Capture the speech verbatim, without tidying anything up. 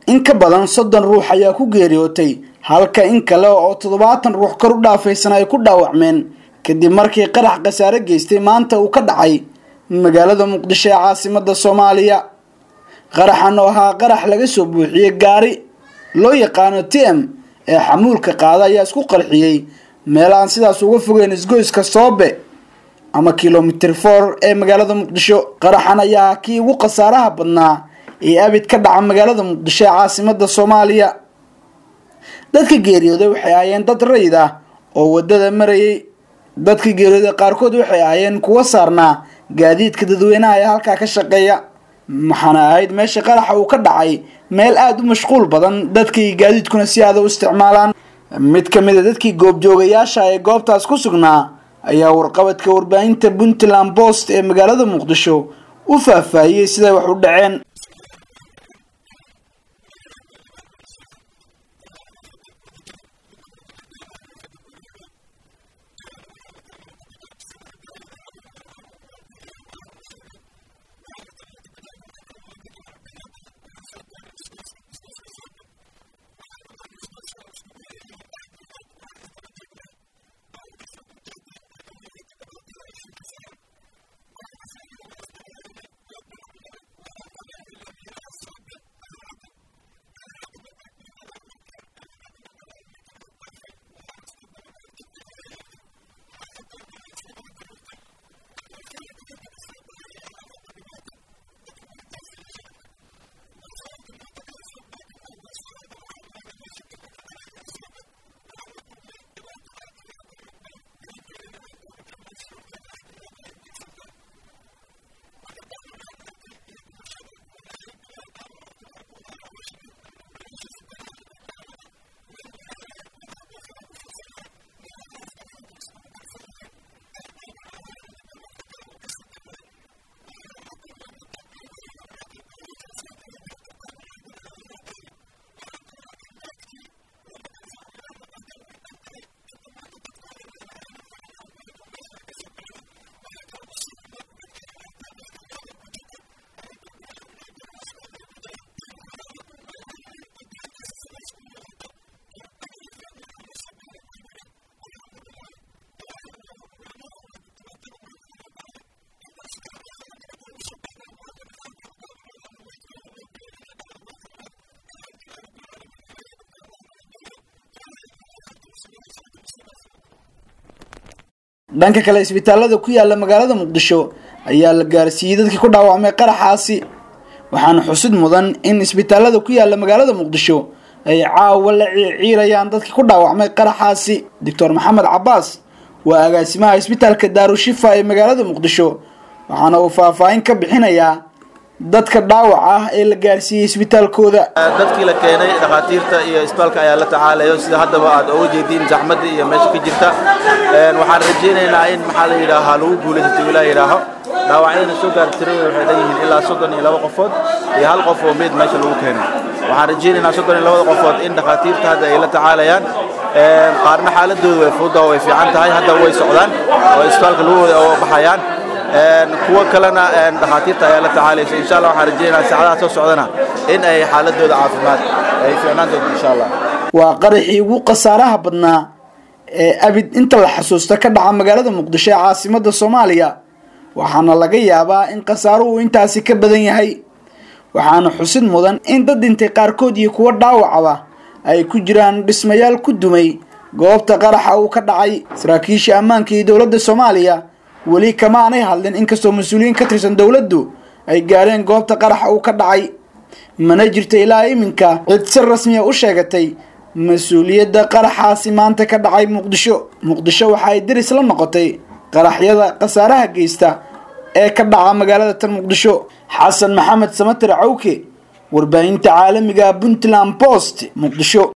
in ka badan soddon ruux ayaa ku geeriyootay halka in kale oo toddobaatan ruux kor u dhaafaysan ay ku dhaawacmeen kadib markii qarax khasaare geystay maanta uu ka dhacay magaalada Muqdisho ee caasimadda Soomaaliya. qaraxan oo ahaa qarax laga soo buuxiyay gaari loo yaqaano T M ee xamuulka qaada ayaa isku qarxiyay meel aan sidaas uga fogeyn isgoyska Soobe ama kilomitir afar ee magaalada Muqdisho. qaraxan ayaa kii ugu khasaaraha badnaa ee abid ka dhaca magaalada Muqdisho ee caasimadda Soomaaliya. dadka geeriyooday waxay ahaayeen dad rayid ah oo wadada marayay. dadka geeriyooday qaarkood waxay ahaayeen kuwa saarnaa gaadiidka dadweynaha ee halka ka shaqeeya. maxana ahayd meesha qaraxa uu ka dhacay meel aad u mashquul badan dadkii gaadiidkuna si aad u isticmaalaan. mid ka mid ah dadkii goobjoogayaasha ee goobtaas ku sugnaa ayaa warqabadka warbaahinta Puntland Post ee magaalada Muqdisho u faahfaahiyay sida wax u dhaceen. dhanka kale isbitaalada ku yaala magaalada Muqdisho ayaa la gaarsiiyay dadkii ku dhaawacmay qaraxaasi. waxaana xusid mudan in isbitaalada ku yaala magaalada Muqdisho ay caawa la ciirayaan dadkii ku dhaawacmay qaraxaasi. Doctor Maxamed Cabbaas waa agaasimaha isbitaalka Daarushifa ee magaalada Muqdisho waxaana uu faahfaahin ka bixinayaa dadka dhaawac ah ee la gaarsiiyay isbitaalkooda. dadkii la keenay dhaqaatiirta iyo isbitaalka ayaa la tacaalayo sida haddaba aad uga jeedin zaxmadda iyo meesha ka jirta. een waxaan rajaynaynaa in maxaa la yiraahdaa lagu guuleysto ilaa yiraaho dhaawacyada soo gaartirada waxay leeyihiin ilaa soddon iyo laba qofood iyo hal qof oo mid meesha lagu keenay. waxaan rajaynaynaa soddon iyo laba qofood in dhaqaatiirta hadda ay la tacaalayaan. een qaarna xaaladoodu way fududahay way fiican tahay hadda way socdaan oo isbitaalka lagu wada baxayaan. een kuwa kalena een dhaqaatiirta ayaa la tacaalaysa insha Allah. waxaan rajaynaynaa saacadaha soo socdana in ay xaaladooda caafimaad ay fiicnaan doonto insha Allah. waa qaraxii ugu khasaaraha badnaa ee abid inta la xasuusto ka dhaca magaalada Muqdisho ee caasimadda Soomaaliya. waxaana laga yaabaa in khasaaruhu intaasi ka badan yahay. waxaana xusid mudan in dad dhintay qaarkood iyo kuwa dhaawacaba ay ku jiraan dhismayaal ku dumay goobta qaraxa uu ka dhacay. saraakiisha ammaanka ee dowladda Soomaaliya wali kama aanay hadlin inkastoo mas'uuliyiin ka tirsan dowladdu ay gaareen goobta qaraxa uu ka dhacay. mana jirto ilaa iminka cid si rasmi ah u sheegatay mas'uuliyadda qaraxaasi maanta ka dhacay Muqdisho. Muqdisho waxa ay diris la noqotay qaraxyada khasaaraha geysta ee ka dhaca magaalada tan Muqdisho. Xasan Maxamed Samatir Cawke, warbaahinta caalamiga Puntland Post, Muqdisho.